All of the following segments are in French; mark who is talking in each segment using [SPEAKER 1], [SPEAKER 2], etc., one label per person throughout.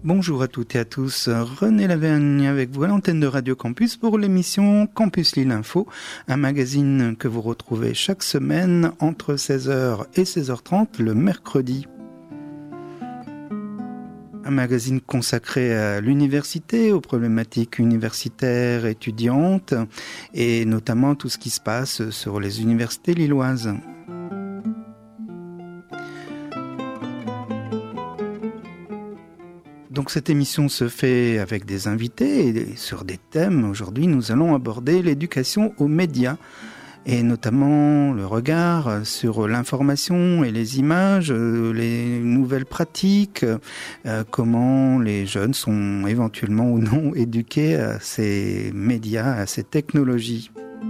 [SPEAKER 1] Bonjour à toutes et à tous, René Lavergne avec vous à l'antenne de Radio Campus pour l'émission Campus Lille Info, un magazine que vous retrouvez chaque semaine entre 16h et 16h30 le mercredi. Un magazine consacré à l'université, aux problématiques universitaires, étudiantes et notamment tout ce qui se passe sur les universités lilloises. Donc cette émission se fait avec des invités et sur des thèmes. Aujourd'hui, nous allons aborder l'éducation aux médias et notamment le regard sur l'information et les images, les nouvelles pratiques, comment les jeunes sont éventuellement ou non éduqués à ces médias, à ces technologies.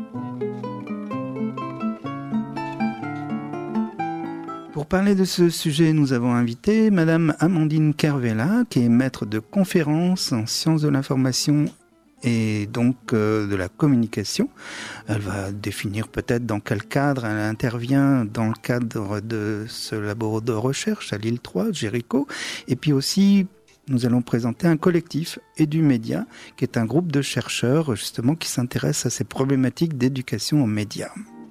[SPEAKER 1] Pour parler de ce sujet, nous avons invité Madame Amandine Kervella, qui est maître de conférences en sciences de l'information et donc de la communication. Elle va définir peut-être dans quel cadre elle intervient dans le cadre de ce labo de recherche à Lille 3, Jéricho. Et puis aussi, nous allons présenter un collectif EduMédia, qui est un groupe de chercheurs justement qui s'intéresse à ces problématiques d'éducation aux médias.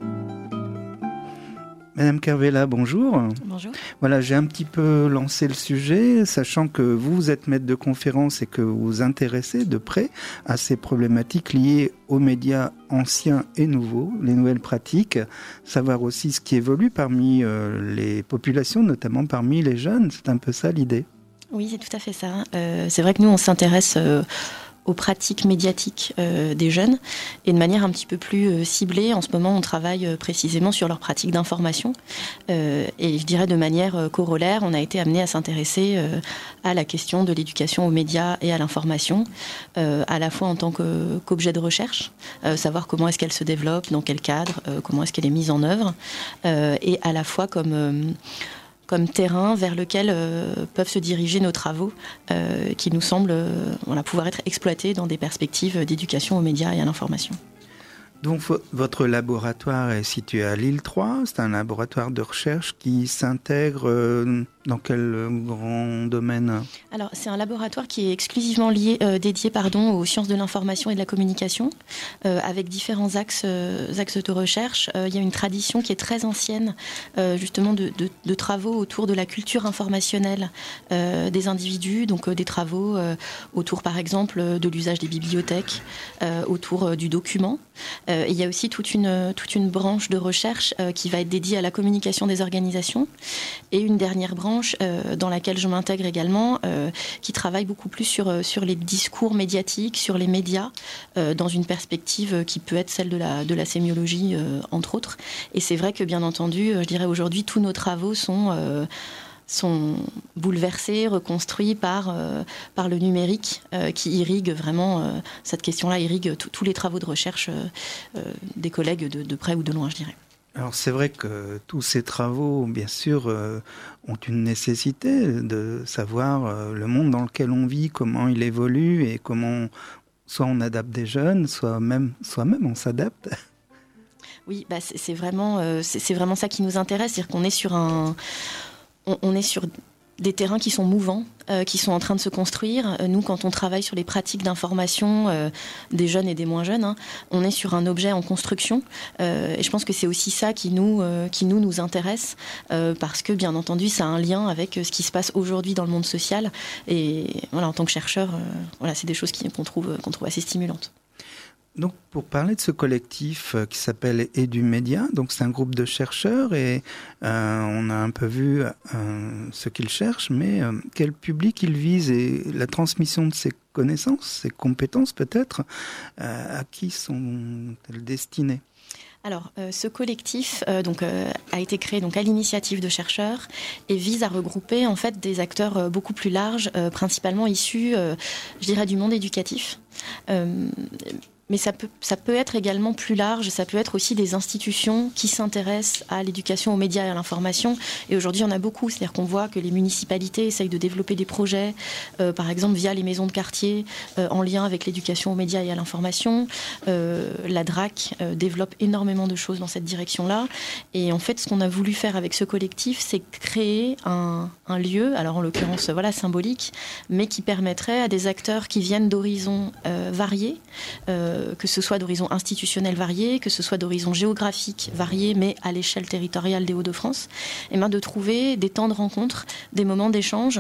[SPEAKER 1] Madame Kervella, bonjour.
[SPEAKER 2] Bonjour.
[SPEAKER 1] Voilà, j'ai un petit peu lancé le sujet, sachant que vous êtes maître de conférence et que vous vous intéressez de près à ces problématiques liées aux médias anciens et nouveaux, les nouvelles pratiques, savoir aussi ce qui évolue parmi les populations, notamment parmi les jeunes. C'est un peu ça l'idée.
[SPEAKER 2] Oui, c'est tout à fait ça. C'est vrai que nous, on s'intéresse aux pratiques médiatiques des jeunes et de manière un petit peu plus ciblée. En ce moment, on travaille précisément sur leurs pratiques d'information et je dirais de manière corollaire, on a été amené à s'intéresser à la question de l'éducation aux médias et à l'information, à la fois en tant qu'objet de recherche, savoir comment est-ce qu'elle se développe, dans quel cadre, comment est-ce qu'elle est mise en œuvre, et à la fois comme terrain vers lequel peuvent se diriger nos travaux qui nous semblent pouvoir être exploités dans des perspectives d'éducation aux médias et à l'information.
[SPEAKER 1] Donc votre laboratoire est situé à Lille 3, c'est un laboratoire de recherche qui s'intègre dans quel grand domaine ?
[SPEAKER 2] Alors c'est un laboratoire qui est exclusivement dédié aux sciences de l'information et de la communication, avec différents axes de recherche. Il y a une tradition qui est très ancienne justement de travaux autour de la culture informationnelle des individus, donc des travaux autour par exemple de l'usage des bibliothèques, autour du document. Il y a aussi toute une branche de recherche qui va être dédiée à la communication des organisations et une dernière branche dans laquelle je m'intègre également qui travaille beaucoup plus sur les discours médiatiques, sur les médias dans une perspective qui peut être celle de la sémiologie entre autres. Et c'est vrai que bien entendu, je dirais aujourd'hui tous nos travaux sont bouleversés, reconstruits par le numérique qui irrigue vraiment, cette question-là irrigue tous les travaux de recherche des collègues de près ou de loin, je dirais.
[SPEAKER 1] Alors c'est vrai que tous ces travaux, bien sûr, ont une nécessité de savoir le monde dans lequel on vit, comment il évolue et comment soit on adapte des jeunes, soit même on s'adapte.
[SPEAKER 2] Oui, c'est vraiment ça qui nous intéresse, c'est-à-dire qu'on est sur des terrains qui sont mouvants, qui sont en train de se construire. Nous, quand on travaille sur les pratiques d'information des jeunes et des moins jeunes, on est sur un objet en construction. Et je pense que c'est aussi ça qui nous intéresse, parce que, bien entendu, ça a un lien avec ce qui se passe aujourd'hui dans le monde social. Et voilà, en tant que chercheur, c'est des choses qu'on trouve assez stimulantes.
[SPEAKER 1] Donc, pour parler de ce collectif qui s'appelle EduMédia, donc c'est un groupe de chercheurs et on a un peu vu ce qu'ils cherchent, mais quel public ils visent et la transmission de ces connaissances, ces compétences peut-être, à qui sont-elles destinées ?
[SPEAKER 2] Alors, ce collectif a été créé à l'initiative de chercheurs et vise à regrouper en fait des acteurs beaucoup plus larges, principalement issus, je dirais, du monde éducatif. Mais ça peut être également plus large, ça peut être aussi des institutions qui s'intéressent à l'éducation aux médias et à l'information. Et aujourd'hui, il y en a beaucoup, c'est-à-dire qu'on voit que les municipalités essayent de développer des projets, par exemple via les maisons de quartier, en lien avec l'éducation aux médias et à l'information. La DRAC développe énormément de choses dans cette direction-là. Et en fait, ce qu'on a voulu faire avec ce collectif, c'est créer un lieu, alors en l'occurrence symbolique, mais qui permettrait à des acteurs qui viennent d'horizons variés, que ce soit d'horizons institutionnels variés, que ce soit d'horizons géographiques variés, mais à l'échelle territoriale des Hauts-de-France, de trouver des temps de rencontre, des moments d'échange,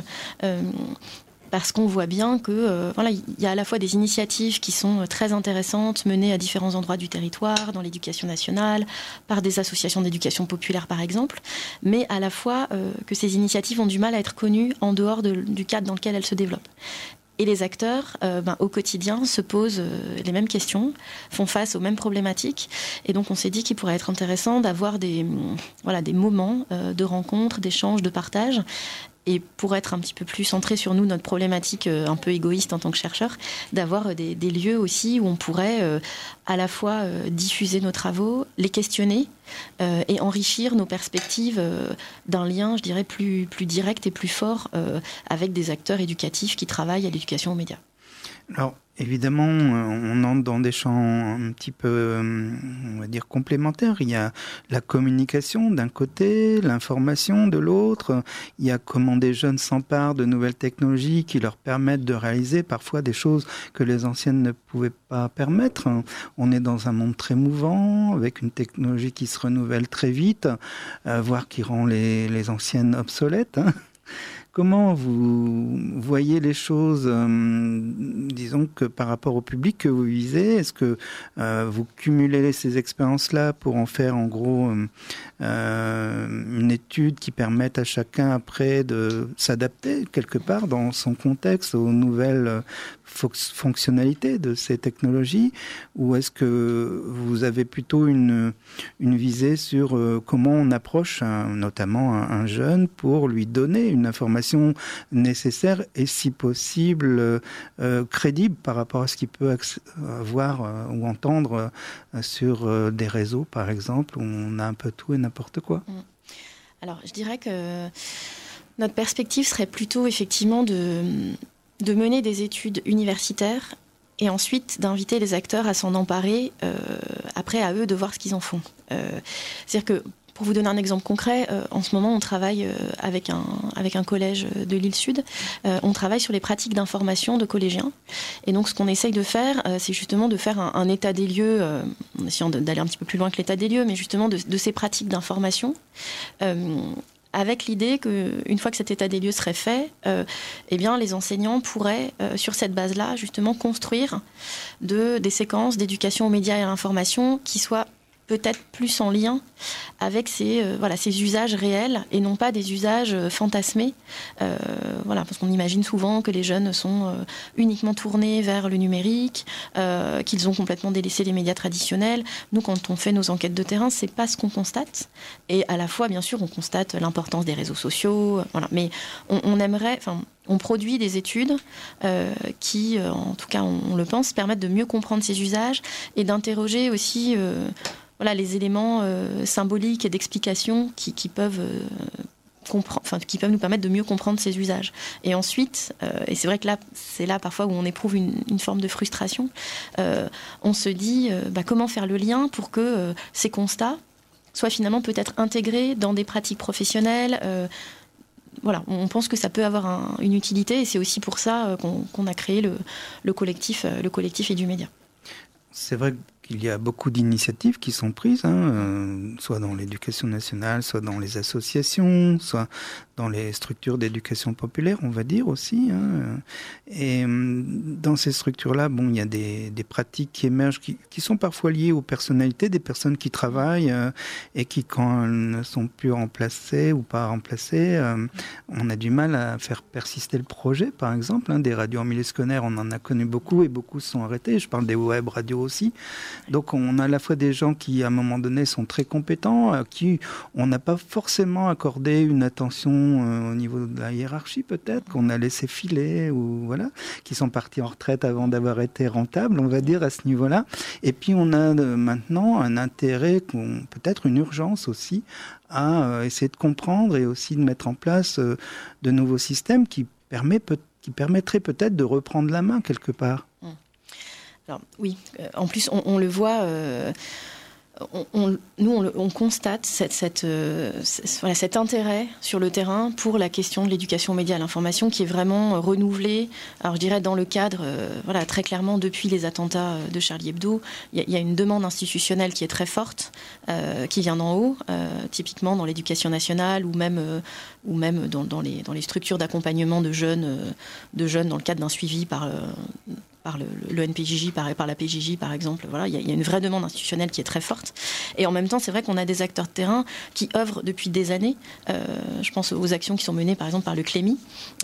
[SPEAKER 2] parce qu'on voit bien que il y a à la fois des initiatives qui sont très intéressantes, menées à différents endroits du territoire, dans l'éducation nationale, par des associations d'éducation populaire par exemple, mais à la fois que ces initiatives ont du mal à être connues en dehors du cadre dans lequel elles se développent. Et les acteurs, au quotidien, se posent les mêmes questions, font face aux mêmes problématiques. Et donc, on s'est dit qu'il pourrait être intéressant d'avoir des moments de rencontre, d'échange, de partage. Et pour être un petit peu plus centré sur nous, notre problématique un peu égoïste en tant que chercheur, d'avoir des lieux aussi où on pourrait à la fois diffuser nos travaux, les questionner et enrichir nos perspectives d'un lien, je dirais, plus direct et plus fort avec des acteurs éducatifs qui travaillent à l'éducation aux médias.
[SPEAKER 1] Alors, évidemment, on entre dans des champs un petit peu, on va dire, complémentaires. Il y a la communication d'un côté, l'information de l'autre. Il y a comment des jeunes s'emparent de nouvelles technologies qui leur permettent de réaliser parfois des choses que les anciennes ne pouvaient pas permettre. On est dans un monde très mouvant, avec une technologie qui se renouvelle très vite, voire qui rend les anciennes obsolètes. Comment vous voyez les choses, disons que par rapport au public que vous visez, est-ce que vous cumulez ces expériences-là pour en faire en gros une étude qui permette à chacun après de s'adapter quelque part dans son contexte aux nouvelles fonctionnalités de ces technologies, ou est-ce que vous avez plutôt une visée sur comment on approche notamment un jeune pour lui donner une information nécessaire et si possible crédible par rapport à ce qu'il peut voir ou entendre sur des réseaux par exemple où on a un peu tout et n'importe quoi.
[SPEAKER 2] Alors je dirais que notre perspective serait plutôt effectivement de mener des études universitaires et ensuite d'inviter les acteurs à s'en emparer, après à eux de voir ce qu'ils en font. C'est-à-dire que, pour vous donner un exemple concret, en ce moment on travaille avec un collège de l'île Sud, on travaille sur les pratiques d'information de collégiens. Et donc ce qu'on essaye de faire, c'est justement de faire un état des lieux, en essayant d'aller un petit peu plus loin que l'état des lieux, mais justement de ces pratiques d'information, avec l'idée qu'une fois que cet état des lieux serait fait, les enseignants pourraient, sur cette base-là, justement construire des séquences d'éducation aux médias et à l'information qui soient peut-être plus en lien avec ces usages réels et non pas des usages fantasmés. Parce qu'on imagine souvent que les jeunes sont uniquement tournés vers le numérique, qu'ils ont complètement délaissé les médias traditionnels. Nous, quand on fait nos enquêtes de terrain, c'est pas ce qu'on constate. Et à la fois, bien sûr, on constate l'importance des réseaux sociaux. Mais on produit des études qui, en tout cas, on le pense, permettent de mieux comprendre ces usages et d'interroger aussi les éléments symboliques et d'explication qui peuvent nous permettre de mieux comprendre ces usages. Et ensuite, et c'est vrai que c'est là parfois où on éprouve une forme de frustration, on se dit comment faire le lien pour que ces constats soient finalement peut-être intégrés dans des pratiques professionnelles. On pense que ça peut avoir une utilité et c'est aussi pour ça qu'on a créé le collectif EduMédia.
[SPEAKER 1] C'est vrai qu'il y a beaucoup d'initiatives qui sont prises, soit dans l'éducation nationale, soit dans les associations, soit dans les structures d'éducation populaire, on va dire aussi. Et dans ces structures-là, il y a des pratiques qui émergent, qui sont parfois liées aux personnalités des personnes qui travaillent et qui, quand elles ne sont plus remplacées ou pas remplacées, on a du mal à faire persister le projet, par exemple. Des radios en milieu scolaire, on en a connu beaucoup et beaucoup se sont arrêtés. Je parle des web radios aussi. Donc on a à la fois des gens qui, à un moment donné, sont très compétents, à qui on n'a pas forcément accordé une attention au niveau de la hiérarchie peut-être, qu'on a laissé filer, ou voilà, qui sont partis en retraite avant d'avoir été rentables, on va dire, à ce niveau-là. Et puis on a maintenant un intérêt, peut-être une urgence aussi, à essayer de comprendre et aussi de mettre en place de nouveaux systèmes qui permettraient peut-être de reprendre la main quelque part.
[SPEAKER 2] Alors, oui, en plus on le voit, on constate cet intérêt sur le terrain pour la question de l'éducation aux médias et à l'information qui est vraiment renouvelé. Alors je dirais dans le cadre, très clairement depuis les attentats de Charlie Hebdo, il y a une demande institutionnelle qui est très forte, qui vient d'en haut, typiquement dans l'éducation nationale ou même dans les structures d'accompagnement de jeunes dans le cadre d'un suivi par le NPJJ, par la PJJ par exemple. Voilà, il y a une vraie demande institutionnelle qui est très forte. Et en même temps, c'est vrai qu'on a des acteurs de terrain qui œuvrent depuis des années. Je pense aux actions qui sont menées par exemple par le CLEMI.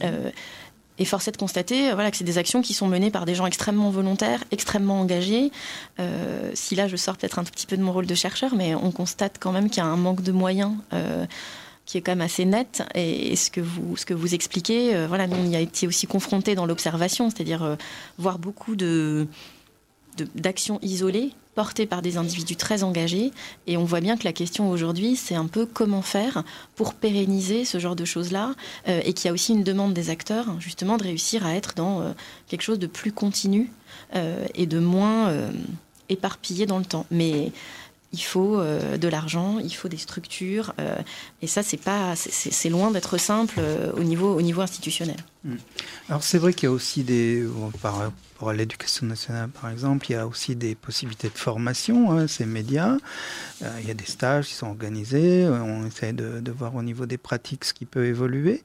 [SPEAKER 2] Et force est de constater que c'est des actions qui sont menées par des gens extrêmement volontaires, extrêmement engagés. Si là, je sors peut-être un tout petit peu de mon rôle de chercheur, mais on constate quand même qu'il y a un manque de moyens qui est quand même assez net, et ce que vous expliquez, nous on y a été aussi confrontés dans l'observation, c'est-à-dire voir beaucoup d'actions isolées portées par des individus très engagés, et on voit bien que la question aujourd'hui, c'est un peu comment faire pour pérenniser ce genre de choses-là, et qu'il y a aussi une demande des acteurs, justement, de réussir à être dans quelque chose de plus continu et de moins éparpillé dans le temps. Mais il faut de l'argent, il faut des structures, et ça, c'est loin d'être simple au niveau institutionnel.
[SPEAKER 1] Alors c'est vrai qu'il y a aussi par rapport à l'éducation nationale par exemple, il y a aussi des possibilités de formation, ces médias. Il y a des stages qui sont organisés, on essaie de voir au niveau des pratiques ce qui peut évoluer.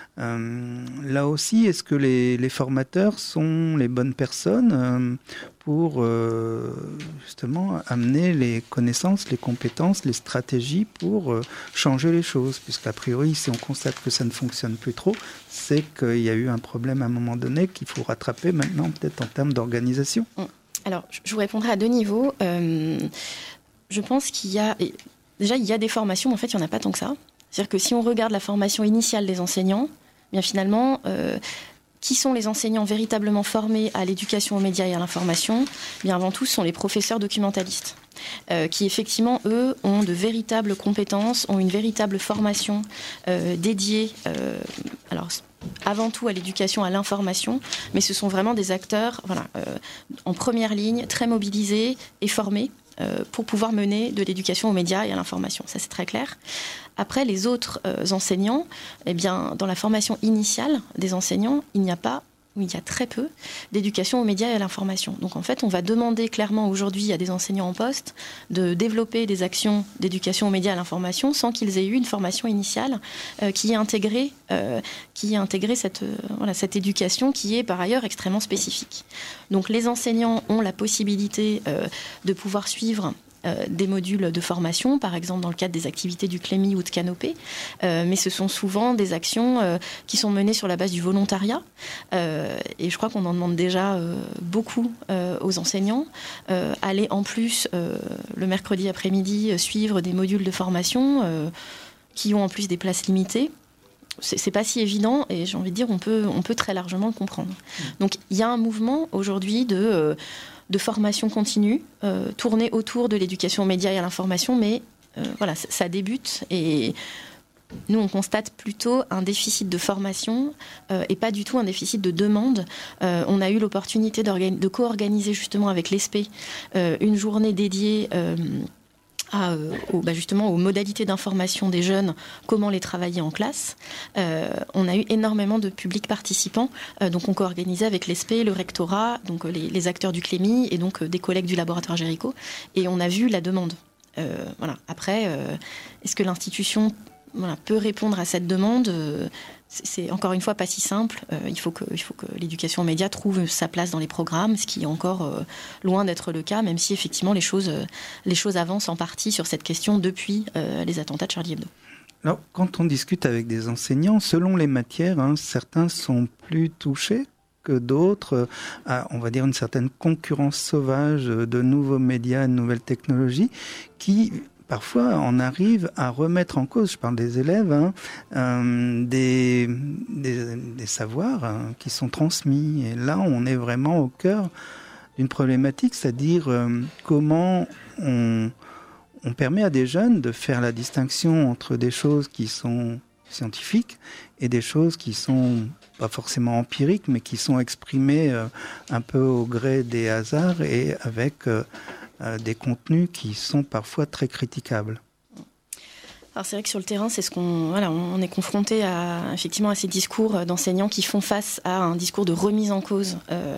[SPEAKER 1] Là aussi, est-ce que les formateurs sont les bonnes personnes pour justement amener les connaissances, les compétences, les stratégies pour changer les choses? Puisqu'a priori, si on constate que ça ne fonctionne plus trop, c'est qu'il y a eu un problème à un moment donné qu'il faut rattraper maintenant, peut-être en termes d'organisation.
[SPEAKER 2] Alors, je vous répondrai à deux niveaux. Je pense qu'il y a des formations, mais en fait, il n'y en a pas tant que ça. C'est-à-dire que si on regarde la formation initiale des enseignants, bien finalement, qui sont les enseignants véritablement formés à l'éducation aux médias et à l'information? Bien avant tout, ce sont les professeurs documentalistes, qui effectivement, eux, ont de véritables compétences, ont une véritable formation dédiée, avant tout à l'éducation à l'information, mais ce sont vraiment des acteurs en première ligne, très mobilisés et formés pour pouvoir mener de l'éducation aux médias et à l'information. Ça, c'est très clair. Après, les autres enseignants, dans la formation initiale des enseignants, il y a très peu d'éducation aux médias et à l'information. Donc en fait, on va demander clairement aujourd'hui à des enseignants en poste de développer des actions d'éducation aux médias et à l'information sans qu'ils aient eu une formation initiale qui ait intégré cette éducation qui est par ailleurs extrêmement spécifique. Donc les enseignants ont la possibilité de pouvoir suivre des modules de formation, par exemple dans le cadre des activités du CLEMI ou de Canopé, mais ce sont souvent des actions qui sont menées sur la base du volontariat, et je crois qu'on en demande déjà beaucoup aux enseignants. Aller en plus le mercredi après-midi suivre des modules de formation qui ont en plus des places limitées. C'est pas si évident, et j'ai envie de dire on peut très largement le comprendre. Donc il y a un mouvement aujourd'hui de formation continue, tournée autour de l'éducation aux médias et à l'information, mais ça débute, et nous on constate plutôt un déficit de formation et pas du tout un déficit de demande. On a eu l'opportunité de co-organiser justement avec l'ESPE une journée dédiée justement aux modalités d'information des jeunes, comment les travailler en classe. On a eu énormément de publics participants, donc on co-organisait avec l'ESPE, le rectorat, donc les acteurs du CLEMI et donc des collègues du laboratoire Géricault, et on a vu la demande. Après, est-ce que l'institution peut répondre à cette demande? C'est encore une fois pas si simple. Il faut que l'éducation aux médias trouve sa place dans les programmes, ce qui est encore loin d'être le cas, même si effectivement les choses avancent en partie sur cette question depuis les attentats de Charlie Hebdo.
[SPEAKER 1] Alors, quand on discute avec des enseignants, selon les matières, certains sont plus touchés que d'autres à, on va dire, une certaine concurrence sauvage de nouveaux médias, de nouvelles technologies qui parfois on arrive à remettre en cause, je parle des élèves, des savoirs qui sont transmis. Et là, on est vraiment au cœur d'une problématique, c'est-à-dire comment on permet à des jeunes de faire la distinction entre des choses qui sont scientifiques et des choses qui sont pas forcément empiriques, mais qui sont exprimées un peu au gré des hasards et avec des contenus qui sont parfois très critiquables.
[SPEAKER 2] Alors c'est vrai que sur le terrain, c'est ce on est confronté effectivement à ces discours d'enseignants qui font face à un discours de remise en cause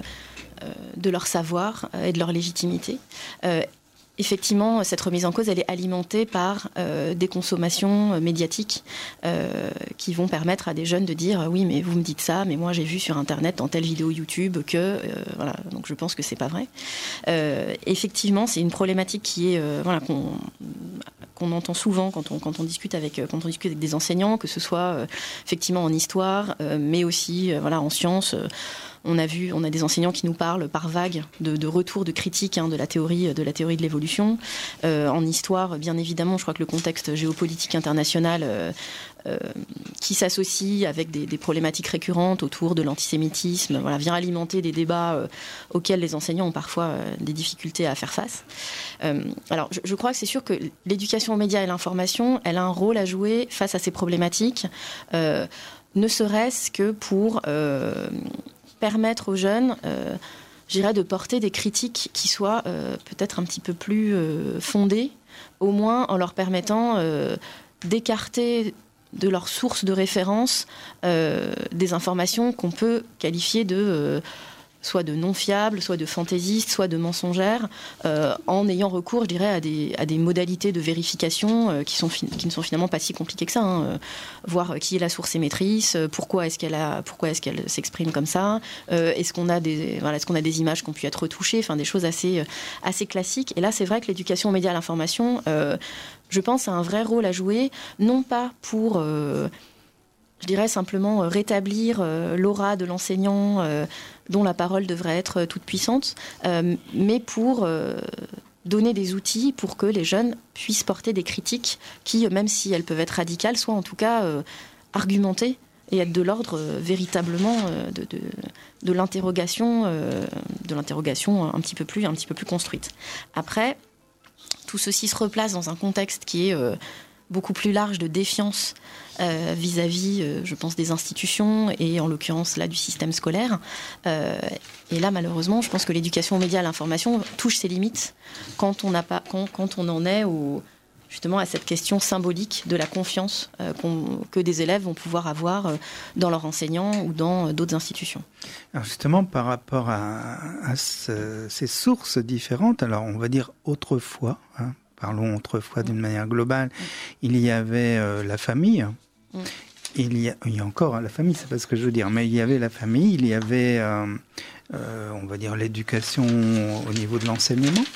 [SPEAKER 2] de leur savoir et de leur légitimité. Effectivement, cette remise en cause, elle est alimentée par des consommations médiatiques qui vont permettre à des jeunes de dire oui, mais vous me dites ça, mais moi j'ai vu sur Internet dans telle vidéo YouTube que voilà, donc je pense que c'est pas vrai. Effectivement, c'est une problématique qui est qu'on entend souvent quand on discute avec des enseignants, que ce soit effectivement en histoire, mais aussi en sciences. On a des enseignants qui nous parlent par vagues de retours de critiques de la théorie de l'évolution. En histoire, bien évidemment, je crois que le contexte géopolitique international qui s'associe avec des problématiques récurrentes autour de l'antisémitisme, vient alimenter des débats auxquels les enseignants ont parfois des difficultés à faire face. Alors, je crois que c'est sûr que l'éducation aux médias et l'information, elle a un rôle à jouer face à ces problématiques, ne serait-ce que pour permettre aux jeunes, de porter des critiques qui soient peut-être un petit peu plus fondées, au moins en leur permettant d'écarter de leurs sources de référence des informations qu'on peut qualifier de soit de non fiables, soit de fantaisistes, soit de mensongères, en ayant recours, à des modalités de vérification qui ne sont finalement pas si compliquées que ça. Voir qui est la source émettrice, pourquoi est-ce qu'elle s'exprime comme ça, est-ce qu'on a des images qui ont pu être retouchées, des choses assez classiques. Et là, c'est vrai que l'éducation aux médias et à l'information, je pense, a un vrai rôle à jouer, non pas pour simplement rétablir l'aura de l'enseignant dont la parole devrait être toute puissante, mais pour donner des outils pour que les jeunes puissent porter des critiques qui, même si elles peuvent être radicales, soient en tout cas argumentées et être de l'ordre véritablement de l'interrogation un petit peu plus construite. Après, tout ceci se replace dans un contexte qui est beaucoup plus large de défiance vis-à-vis, je pense, des institutions et en l'occurrence là du système scolaire. Et là, malheureusement, je pense que l'éducation aux médias et à l'information touche ses limites quand on en est justement à cette question symbolique de la confiance que des élèves vont pouvoir avoir dans leurs enseignants ou dans d'autres institutions.
[SPEAKER 1] Alors justement, par rapport à ces sources différentes, alors on va dire autrefois, parlons autrefois d'une manière globale, il y avait la famille. Il y a encore la famille, c'est pas ce que je veux dire, mais il y avait la famille, il y avait, on va dire, l'éducation au niveau de l'enseignement.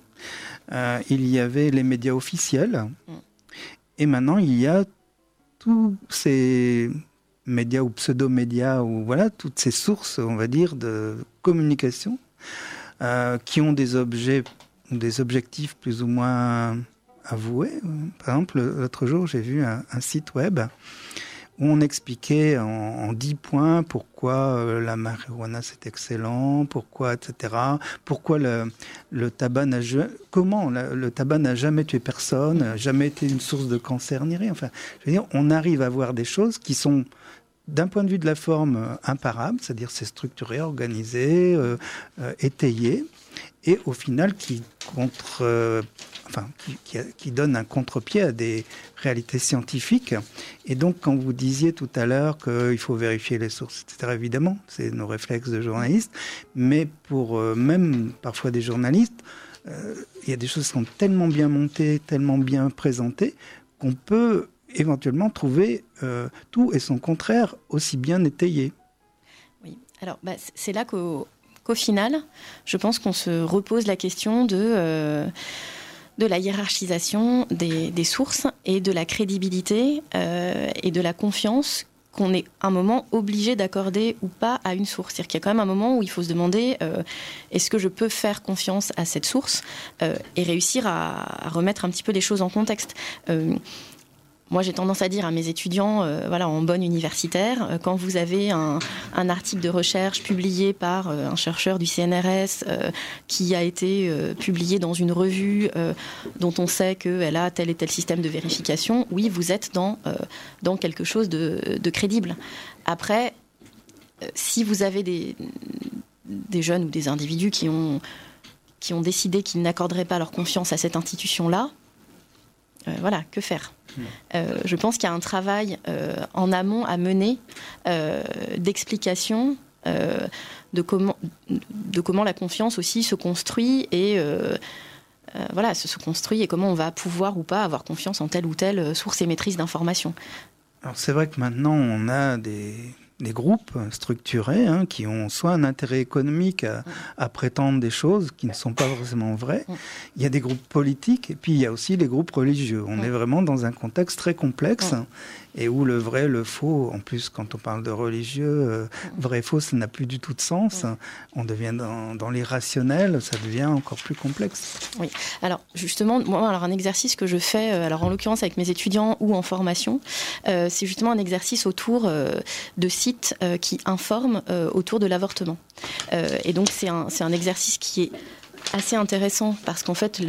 [SPEAKER 1] Il y avait les médias officiels. Et maintenant, il y a tous ces médias ou pseudo-médias, ou toutes ces sources, on va dire, de communication qui ont des objectifs plus ou moins avoués. Par exemple, l'autre jour, j'ai vu un site web où on expliquait en 10 points pourquoi la marijuana c'est excellent, pourquoi, etc. Pourquoi le tabac le tabac n'a jamais tué personne, jamais été une source de cancer ni rien. Enfin, je veux dire, on arrive à voir des choses qui sont, d'un point de vue de la forme, imparables, c'est-à-dire c'est structuré, organisé, étayé, et au final qui donne un contre-pied à des réalités scientifiques. Et donc, quand vous disiez tout à l'heure qu'il faut vérifier les sources, etc., évidemment, c'est nos réflexes de journalistes, mais pour même parfois des journalistes, il y a des choses qui sont tellement bien montées, tellement bien présentées, qu'on peut éventuellement trouver tout et son contraire aussi bien étayé.
[SPEAKER 2] Oui, alors c'est là qu'au final, je pense qu'on se repose la question de la hiérarchisation des sources et de la crédibilité et de la confiance qu'on est un moment obligé d'accorder ou pas à une source. C'est-à-dire qu'il y a quand même un moment où il faut se demander est-ce que je peux faire confiance à cette source et réussir à remettre un petit peu les choses en contexte. Moi, j'ai tendance à dire à mes étudiants, en bonne universitaire, quand vous avez un article de recherche publié par un chercheur du CNRS qui a été publié dans une revue dont on sait qu'elle a tel et tel système de vérification, oui, vous êtes dans quelque chose de crédible. Après, si vous avez des jeunes ou des individus qui ont décidé qu'ils n'accorderaient pas leur confiance à cette institution-là, que faire ? Je pense qu'il y a un travail en amont à mener d'explication de comment la confiance aussi se construit et se construit et comment on va pouvoir ou pas avoir confiance en telle ou telle source émettrice d'informations.
[SPEAKER 1] Alors c'est vrai que maintenant on a des groupes structurés qui ont soit un intérêt économique à prétendre des choses qui ne sont pas forcément vraies. Il y a des groupes politiques et puis il y a aussi les groupes religieux. On est vraiment dans un contexte très complexe et où le vrai, le faux, en plus quand on parle de religieux, vrai, faux, ça n'a plus du tout de sens. On devient dans l'irrationnel, ça devient encore plus complexe.
[SPEAKER 2] Oui, alors justement, un exercice que je fais, en l'occurrence avec mes étudiants ou en formation, c'est justement un exercice autour de sites qui informent autour de l'avortement. Et donc c'est un exercice qui est assez intéressant parce qu'en fait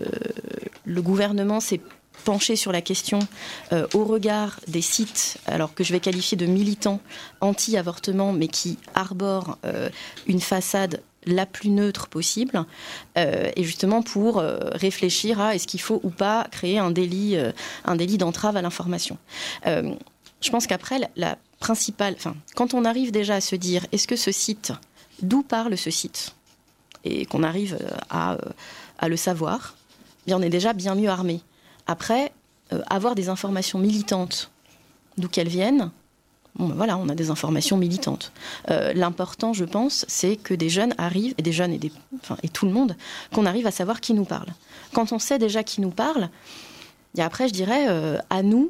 [SPEAKER 2] le gouvernement s'est penché sur la question au regard des sites, alors que je vais qualifier de militants anti-avortement, mais qui arborent une façade la plus neutre possible, et justement pour réfléchir à est-ce qu'il faut ou pas créer un délit d'entrave à l'information. Je pense qu'après, la principale, quand on arrive déjà à se dire est-ce que ce site, d'où parle ce site, et qu'on arrive à le savoir, bien on est déjà bien mieux armé. Après, avoir des informations militantes, d'où qu'elles viennent, on a des informations militantes. L'important, je pense, c'est que des jeunes arrivent, et tout le monde, qu'on arrive à savoir qui nous parle. Quand on sait déjà qui nous parle, et après, je dirais, à nous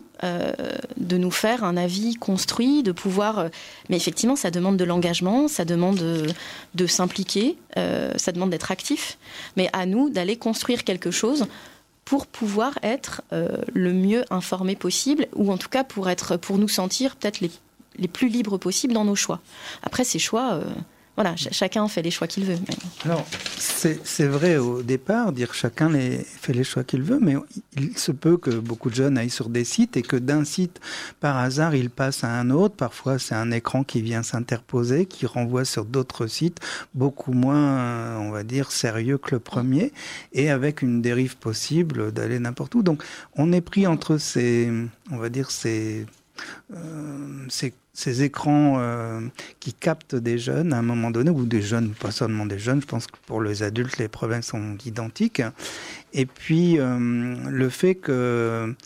[SPEAKER 2] de nous faire un avis construit, de pouvoir... mais effectivement, ça demande de l'engagement, ça demande de s'impliquer, ça demande d'être actif, mais à nous d'aller construire quelque chose pour pouvoir être le mieux informé possible, ou en tout cas pour nous sentir peut-être les plus libres possibles dans nos choix. Après, ces choix... chacun fait les choix qu'il veut.
[SPEAKER 1] Alors, c'est vrai au départ, dire chacun fait les choix qu'il veut, mais il se peut que beaucoup de jeunes aillent sur des sites et que d'un site, par hasard, ils passent à un autre. Parfois, c'est un écran qui vient s'interposer, qui renvoie sur d'autres sites, beaucoup moins, on va dire, sérieux que le premier, et avec une dérive possible d'aller n'importe où. Donc, on est pris entre ces écrans qui captent des jeunes à un moment donné, ou des jeunes, pas seulement des jeunes, je pense que pour les adultes, les problèmes sont identiques. Et puis, le fait que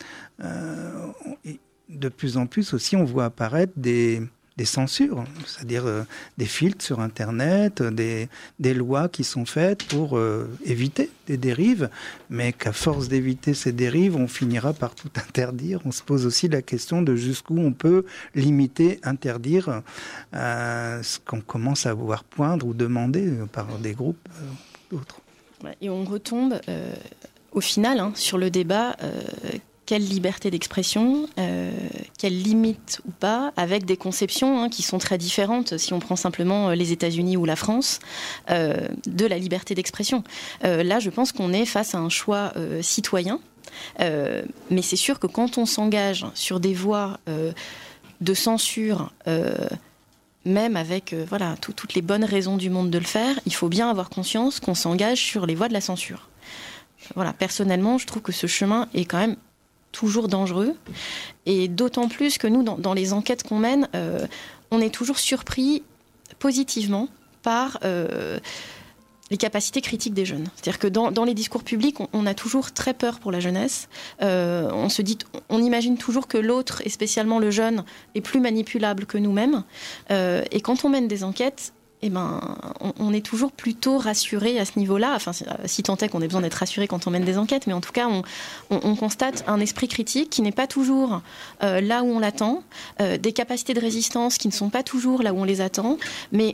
[SPEAKER 1] de plus en plus aussi, on voit apparaître des censures, c'est-à-dire des filtres sur Internet, des lois qui sont faites pour éviter des dérives, mais qu'à force d'éviter ces dérives, on finira par tout interdire. On se pose aussi la question de jusqu'où on peut limiter, interdire ce qu'on commence à voir poindre ou demander par des groupes d'autres.
[SPEAKER 2] Et on retombe au final sur le débat quelle liberté d'expression, quelle limite ou pas, avec des conceptions qui sont très différentes, si on prend simplement les États-Unis ou la France, de la liberté d'expression. Là, je pense qu'on est face à un choix citoyen, mais c'est sûr que quand on s'engage sur des voies de censure, même avec toutes les bonnes raisons du monde de le faire, il faut bien avoir conscience qu'on s'engage sur les voies de la censure. Personnellement, je trouve que ce chemin est quand même toujours dangereux, et d'autant plus que nous, dans les enquêtes qu'on mène, on est toujours surpris positivement par les capacités critiques des jeunes. C'est-à-dire que dans les discours publics, on a toujours très peur pour la jeunesse. On imagine toujours que l'autre, et spécialement le jeune, est plus manipulable que nous-mêmes. Et quand on mène des enquêtes, on est toujours plutôt rassuré à ce niveau-là, enfin, si tant est qu'on ait besoin d'être rassuré quand on mène des enquêtes, mais en tout cas, on constate un esprit critique qui n'est pas toujours là où on l'attend, des capacités de résistance qui ne sont pas toujours là où on les attend, mais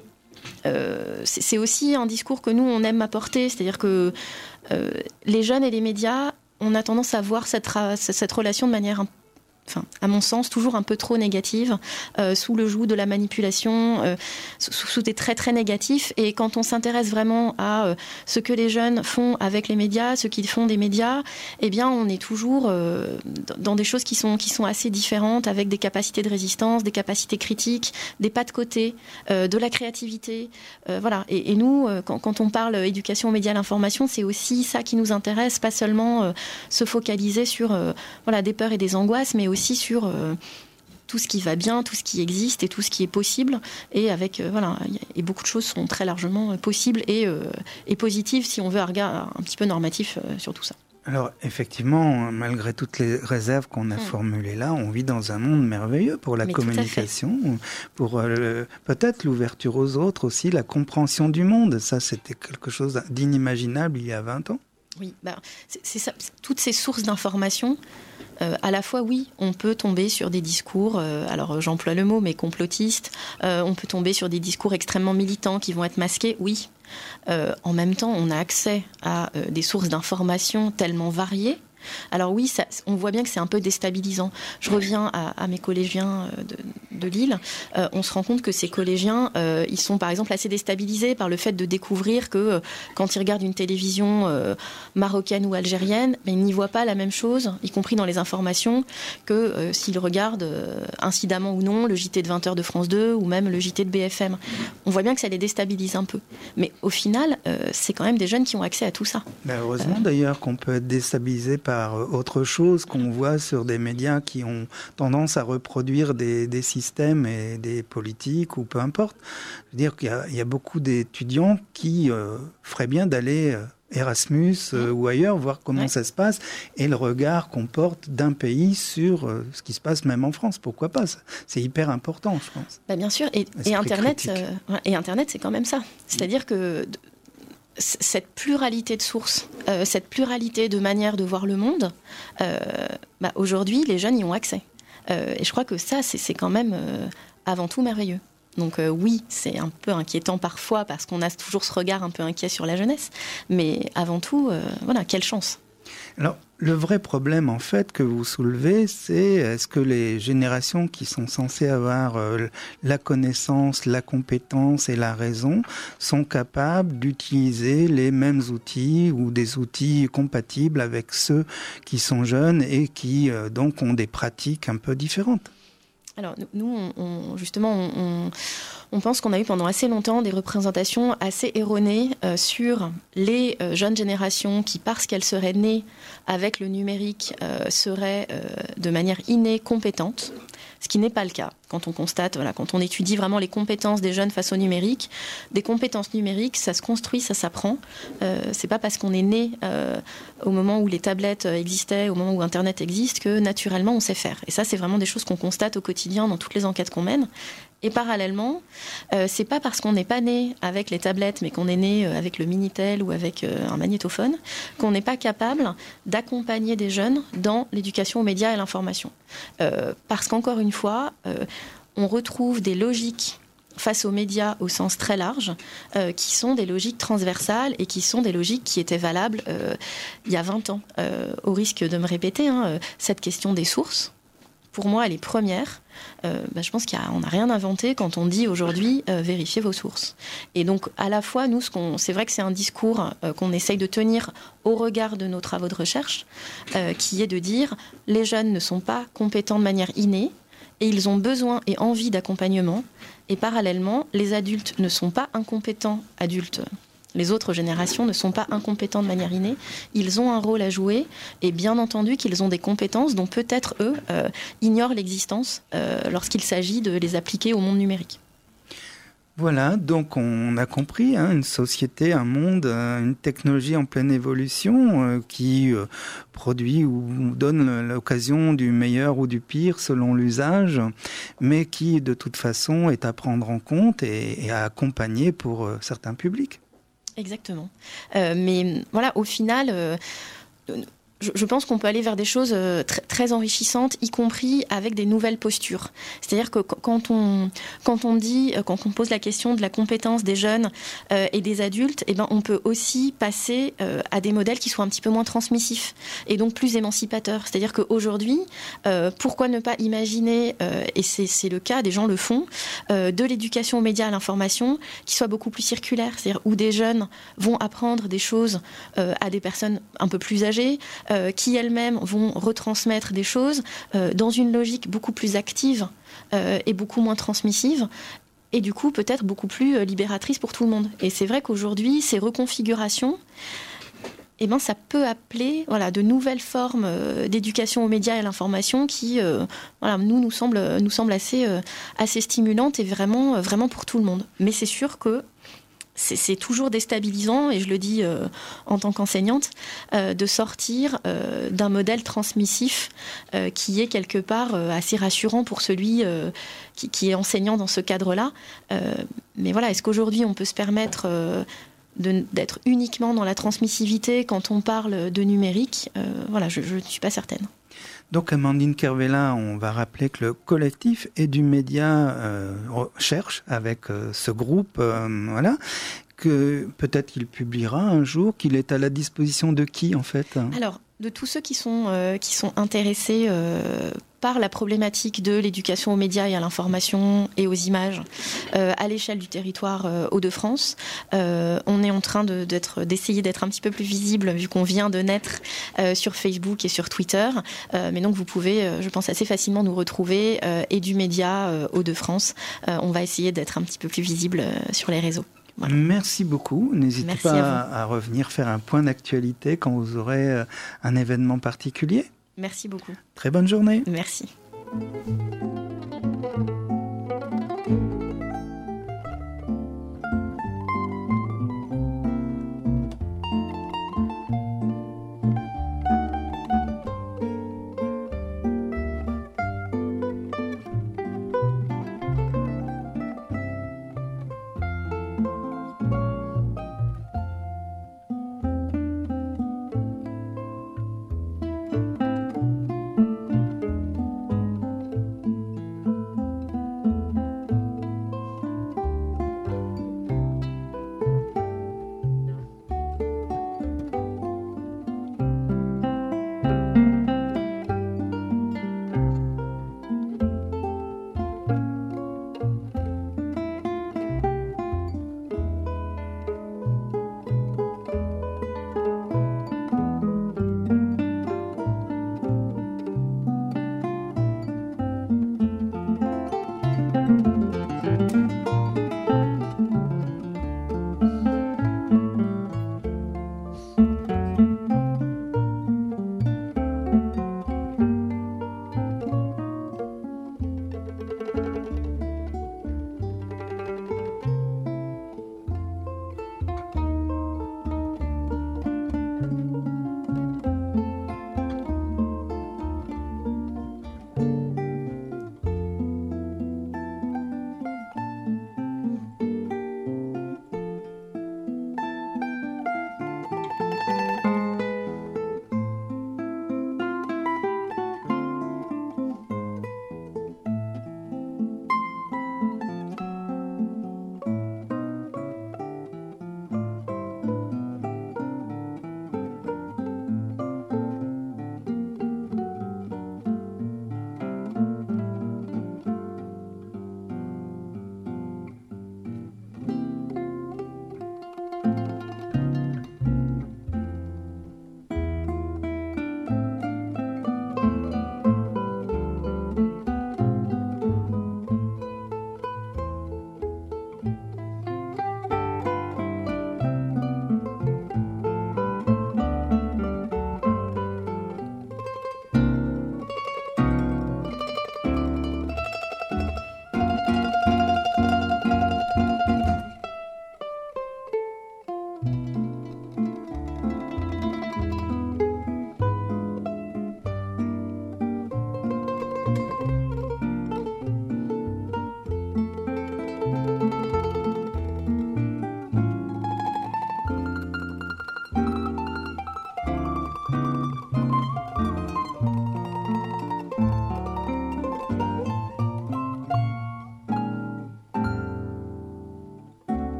[SPEAKER 2] c'est aussi un discours que nous, on aime apporter, c'est-à-dire que les jeunes et les médias, on a tendance à voir cette relation de manière à mon sens, toujours un peu trop négative, sous le joug de la manipulation, sous des traits très négatifs. Et quand on s'intéresse vraiment à ce que les jeunes font avec les médias, ce qu'ils font des médias, eh bien, on est toujours dans des choses qui sont assez différentes, avec des capacités de résistance, des capacités critiques, des pas de côté, de la créativité. Voilà. Et nous, quand on parle éducation aux médias, à l'information, c'est aussi ça qui nous intéresse, pas seulement se focaliser sur des peurs et des angoisses, mais aussi sur tout ce qui va bien, tout ce qui existe et tout ce qui est possible. Et avec et beaucoup de choses sont très largement possibles et positives si on veut un regard un petit peu normatif sur tout ça.
[SPEAKER 1] Alors effectivement, malgré toutes les réserves qu'on a formulées là, on vit dans un monde merveilleux pour la communication, pour peut-être l'ouverture aux autres aussi, la compréhension du monde. Ça, c'était quelque chose d'inimaginable il y a 20 ans.
[SPEAKER 2] Oui, c'est ça. Toutes ces sources d'informations, à la fois, oui, on peut tomber sur des discours, alors j'emploie le mot, mais complotistes, on peut tomber sur des discours extrêmement militants qui vont être masqués, oui. En même temps, on a accès à des sources d'informations tellement variées. Alors oui, on voit bien que c'est un peu déstabilisant. Je reviens à mes collégiens de Lille. On se rend compte que ces collégiens, ils sont par exemple assez déstabilisés par le fait de découvrir que quand ils regardent une télévision marocaine ou algérienne, ils n'y voient pas la même chose, y compris dans les informations, que s'ils regardent incidemment ou non le JT de 20h de France 2 ou même le JT de BFM. On voit bien que ça les déstabilise un peu. Mais au final, c'est quand même des jeunes qui ont accès à tout ça.
[SPEAKER 1] Heureusement d'ailleurs qu'on peut être déstabilisé par autre chose qu'on voit sur des médias qui ont tendance à reproduire des systèmes et des politiques ou peu importe. Je veux dire qu'il y a beaucoup d'étudiants qui feraient bien d'aller Erasmus ou ailleurs, voir comment ça se passe et le regard qu'on porte d'un pays sur ce qui se passe même en France. Pourquoi pas? C'est hyper important, je pense.
[SPEAKER 2] Bien sûr, et Internet, c'est quand même ça. C'est-à-dire que cette pluralité de sources, cette pluralité de manières de voir le monde, aujourd'hui, les jeunes y ont accès. Et je crois que ça, c'est quand même avant tout merveilleux. Donc oui, c'est un peu inquiétant parfois parce qu'on a toujours ce regard un peu inquiet sur la jeunesse. Mais avant tout, quelle chance.
[SPEAKER 1] Alors, le vrai problème, en fait, que vous soulevez, c'est est-ce que les générations qui sont censées avoir la connaissance, la compétence et la raison sont capables d'utiliser les mêmes outils ou des outils compatibles avec ceux qui sont jeunes et qui, donc, ont des pratiques un peu différentes?
[SPEAKER 2] Alors, nous, on pense qu'on a eu pendant assez longtemps des représentations assez erronées sur les jeunes générations qui, parce qu'elles seraient nées avec le numérique, seraient de manière innée compétentes, ce qui n'est pas le cas. Quand on constate, quand on étudie vraiment les compétences des jeunes face au numérique, des compétences numériques, ça se construit, ça s'apprend. C'est pas parce qu'on est né au moment où les tablettes existaient, au moment où Internet existe, que naturellement on sait faire. Et ça, c'est vraiment des choses qu'on constate au quotidien dans toutes les enquêtes qu'on mène. Et parallèlement, c'est pas parce qu'on n'est pas né avec les tablettes, mais qu'on est né avec le Minitel ou avec un magnétophone, qu'on n'est pas capable d'accompagner des jeunes dans l'éducation aux médias et à l'information. Parce qu'encore une fois, on retrouve des logiques face aux médias au sens très large, qui sont des logiques transversales et qui sont des logiques qui étaient valables il y a 20 ans. Au risque de me répéter, cette question des sources, pour moi, elle est première. Je pense qu'on n'a rien inventé quand on dit aujourd'hui vérifiez vos sources. Et donc, à la fois, nous, c'est vrai que c'est un discours qu'on essaye de tenir au regard de nos travaux de recherche, qui est de dire les jeunes ne sont pas compétents de manière innée et ils ont besoin et envie d'accompagnement. Et parallèlement, les adultes ne sont pas incompétents adultes. Les autres générations ne sont pas incompétents de manière innée. Ils ont un rôle à jouer et bien entendu qu'ils ont des compétences dont peut-être eux ignorent l'existence lorsqu'il s'agit de les appliquer au monde numérique.
[SPEAKER 1] Voilà, donc on a compris, une société, un monde, une technologie en pleine évolution qui produit ou donne l'occasion du meilleur ou du pire selon l'usage, mais qui de toute façon est à prendre en compte et à accompagner pour certains publics.
[SPEAKER 2] Exactement. Mais voilà, au final... Je pense qu'on peut aller vers des choses très enrichissantes, y compris avec des nouvelles postures. C'est-à-dire que quand on pose la question de la compétence des jeunes et des adultes, eh ben, on peut aussi passer à des modèles qui soient un petit peu moins transmissifs et donc plus émancipateurs. C'est-à-dire qu'aujourd'hui, pourquoi ne pas imaginer, et c'est le cas, des gens le font, de l'éducation aux médias, à l'information, qui soit beaucoup plus circulaire. C'est-à-dire où des jeunes vont apprendre des choses à des personnes un peu plus âgées, qui elles-mêmes vont retransmettre des choses dans une logique beaucoup plus active et beaucoup moins transmissive, et du coup peut-être beaucoup plus libératrice pour tout le monde. Et c'est vrai qu'aujourd'hui, ces reconfigurations, eh ben, ça peut appeler de nouvelles formes d'éducation aux médias et à l'information qui nous semblent assez stimulantes et vraiment pour tout le monde. Mais c'est sûr que c'est toujours déstabilisant, et je le dis en tant qu'enseignante, de sortir d'un modèle transmissif qui est quelque part assez rassurant pour celui qui est enseignant dans ce cadre-là. Mais voilà, est-ce qu'aujourd'hui on peut se permettre d'être uniquement dans la transmissivité quand on parle de numérique? Je ne suis pas certaine.
[SPEAKER 1] Donc Amandine Kervella, on va rappeler que le collectif EduMédia cherche avec ce groupe, que peut-être qu'il publiera un jour, qu'il est à la disposition de qui en fait?
[SPEAKER 2] Alors, de tous ceux qui sont intéressés par la problématique de l'éducation aux médias et à l'information et aux images à l'échelle du territoire Hauts-de-France. On est en train d'essayer d'être un petit peu plus visible, vu qu'on vient de naître sur Facebook et sur Twitter. Mais donc vous pouvez, je pense, assez facilement nous retrouver EduMédia Hauts-de-France. On va essayer d'être un petit peu plus visible sur les réseaux. Voilà.
[SPEAKER 1] Merci beaucoup. N'hésitez pas à revenir faire un point d'actualité quand vous aurez un événement particulier.
[SPEAKER 2] Merci beaucoup.
[SPEAKER 1] Très bonne journée.
[SPEAKER 2] Merci.